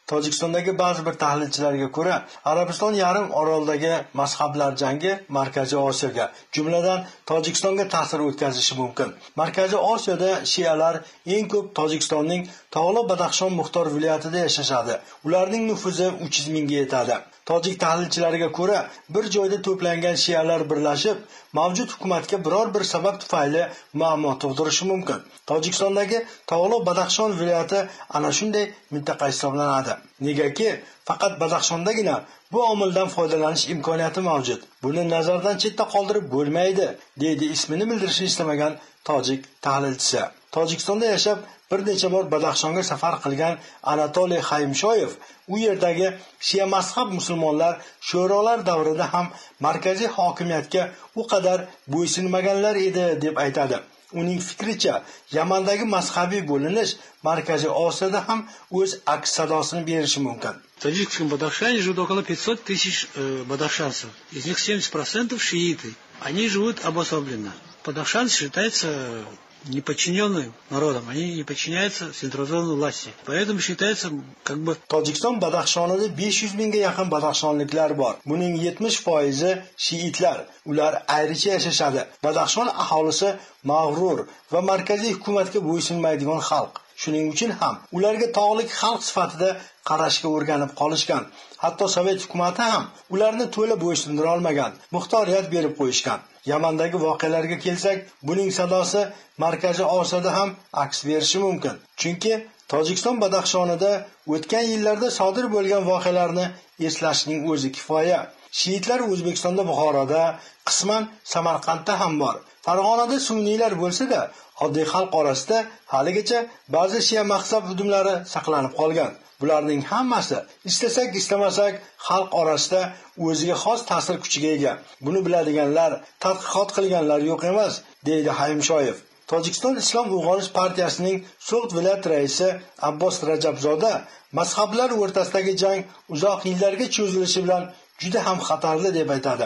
Tojikistondagi ba'zi bir tahlilchilarga ko'ra, Arabiston yarim orolidagi mazhablar jangi Markaziy Osiyoga, jumladan Tojikistonga ta'sir o'tkazishi mumkin. Markaziy Osiyoda shialar eng ko'p Tojikistonning Tog'li Badaxshon muxtor viloyatida yashashadi. Ularning nufuzi 300 mingga yetadi. Tojik tahlilchilariga ko'ra, bir joyda to'plangan shialar birlashib, mavjud hukumatga biror bir sabab tufayli muammo tug'dirishi mumkin. Tojikistondagi Tog'li Badaxshon viloyati ana shunday mintaqa hisoblanadi. Negaki, faqat Badaxshondagina bu omildan foydalanish imkoniyati mavjud. Buni nazardan chetda qoldirib bo'lmaydi, deydi ismini bildirishni istamagan tojik tahlilchisi. Tojikistonda yashab bir necha bor Badaxshonga safar qilgan Anatoliy Xaymshoyev u yerdagi shia mazhab musulmonlar sho'rolar davrida ham markaziy hokimiyatga u qadar bo'ysunmaganlar edi deb aytadi. Uning fikricha, Yamandagi mazhabiy bo'linish Markaziy Osiyoda ham o'z aks sadosini berishi mumkin. В таджикском Бадахшане живут около 500 тысяч бадахшанцев. Из них 70% шииты. Они живут обособленно. Бадахшанцы считаются неподчиненным народом. Они не подчиняются централизованной власти. Поэтому считается как бы... Tojikiston Badaxshonida 500 mingga yaqin badaxshonliklar bor. Buning 70% shiitlar. Ular ayricha yashashadi. Badaxshon aholisi mag'rur va markaziy hukumatga bo'ysunmaydigan xalq. Shuning uchun ham ularga tog'lik xalq sifatida qarashga o'rganib qolishgan. Hatto Sovet hukumati ham ularni to'la bo'ysundira olmagan, muxtoriyat berib qo'yishgan. Yamandagi voqealarga kelsak, buning sadosi Markaziy Osiyoda ham aks berishi mumkin. Chunki Tojikiston Badaxshonida o'tgan yillarda sodir bo'lgan voqealarni eslashning o'zi kifoya. Shiitlar O'zbekistonda, Buxoroda, qisman Samarqandda ham bor. Farg'onada sunniylar bo'lsa-da, oddiy xalq orasida haligacha ba'zi shia mazhab hudumlari saqlanib qolgan. Bularning hammasi istasak istamasak xalq orasida o'ziga xos ta'sir kuchiga ega. Buni biladiganlar, tadqiqot qilganlar yo'q emas, deydi Xaymshoyev. Tojikiston Islom Uyg'onish partiyasining So'g'd viloyat raisi Abbos Rajabzoda mazhablar o'rtasidagi jang uzoq yillarga cho'zilishi bilan juda ham xatarli deb aytadi.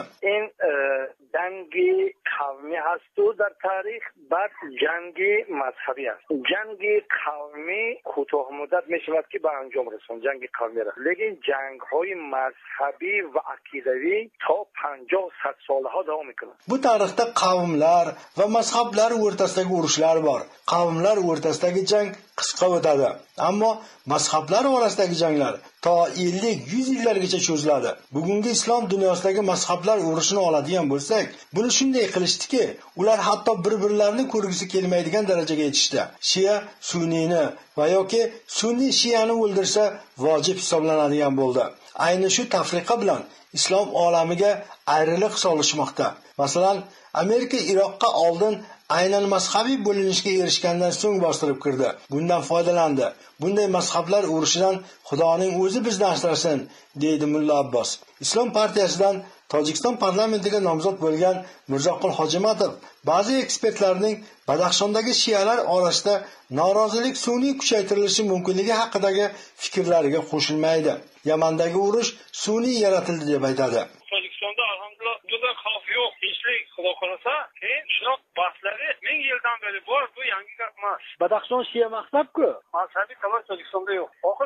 جنگی قومی هست و در تاریخ بعد جنگی مذهبی است. جنگی قومی کوتاه مدت می شود که به انجام رسون جنگی قومی را. لیکن جنگ های مذهبی و عقیدوی تا 50-100 سال ها دوام میکنه. Bu tarixda qavmlar va mazhablar o'rtasidagi urushlar bor. Qavmlar o'rtasidagi jang qisqa o'tadi, ammo mazhablar orasidagi janglar to 50-100 yillargacha cho'ziladi. Bugungi islom dunyosidagi mazhablar urushini oladigan bo'lsak, buni shunday qilishdiki, ular hatto bir-birlarini ko'rgisi kelmaydigan darajaga yetishdi. Shia sunniyni va yoki sunniy shiyani o'ldirsa vojib hisoblanadigan bo'ldi. Ayni shu tafriqa bilan islom olamiga ayriliq solishmoqda. Masalan, Amerika Iroqqa oldin aynan mazhabiy bo'linishga erishgandan so'ng bostirib kirdi. Bundan foydalandi. Bunday mazhablar urushidan Xudoning o'zi bizni asrasin, deydi Mulla Abbos. Islom partiyasidan Tojikiston parlamentiga nomzod bo'lgan Mirzoqul Hojimatov ba'zi ekspertlarning Badaxshondagi shialar orasida norozilik sun'iy kuchaytirilishi mumkinligi haqidagi fikrlariga qo'shilmaydi. Yamandagi urush sun'iy yaratildi deb aytadi. Tojikistonda alhamdulillah juda xavf yo'q. Tinchlik Xudo xohlasa, keyin shunaqa bahslari 1000 yildan beri bor, bu yangi gap emas. Badaxshon shia mazhab-ku, mazhabiy tavor Tojikistonda yo'q. Oxir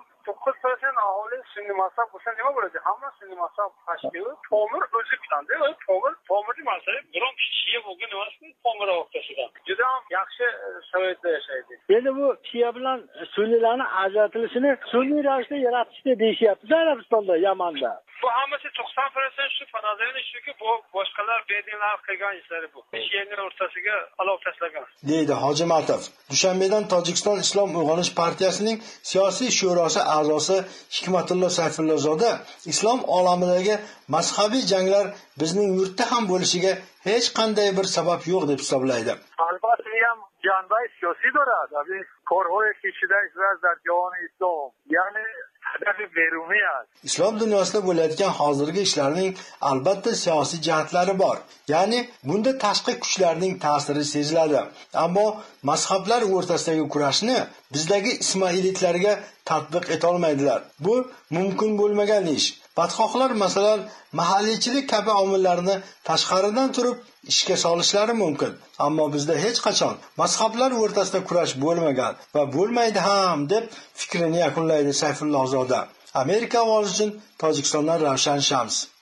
99% aholi sunniy mazhab bo'lsa nima bo'ladi? Hamma sunniy mazhab tashkili Tomir o'zi bitandi. Tomirni mazhabi biron shia bo'lgan emas, Tomir o'rtasida. Juda ham yaxshi sharoitda yashaydi. Endi bu shia bilan sunniylarning ajratilishini sunniy ravishda yaratishni deyishyapti Arabistonda, Yamanda. Bu hammasi 90% shu farazani shuki bu boshqalar bedinlar qilgan ishlari bu. Shianing o'rtasiga olov tashlagan. Deydi Hojimatov. Dushanbedan Tojikiston Islom Uyg'onish partiyasining siyosiy shurosi a'zosi Hikmatullo Sayfullazoda islom olamidagi mazhabiy janglar bizning yurtda ham bo'lishiga hech qanday bir sabab yo'q deb hisoblaydi. Albatta ham janbay siyosiy دارد. این کارهای کشیده از در جهان اسلام یعنی هدف بیرونی است. Islom dunyosida bo'layotgan hozirgi ishlarning albatta siyosiy jihatlari bor. Ya'ni bunda tashqi kuchlarning ta'siri seziladi. Ammo mazhablar o'rtasidagi kurashni bizdagi ismoilitlarga tatbiq eta olmaydilar. Bu mumkin bo'lmagan ish. Badxohlar masalan mahalliychilik kabi omillarni tashqaridan turib ishga solishlari mumkin. Ammo bizda hech qachon mazhablar o'rtasida kurash bo'lmagan va bo'lmaydi ham deb fikrini yakunlaydi Sayfullohzoda. Amerika ovozi uchun Tojikistondan Ravshan Shams.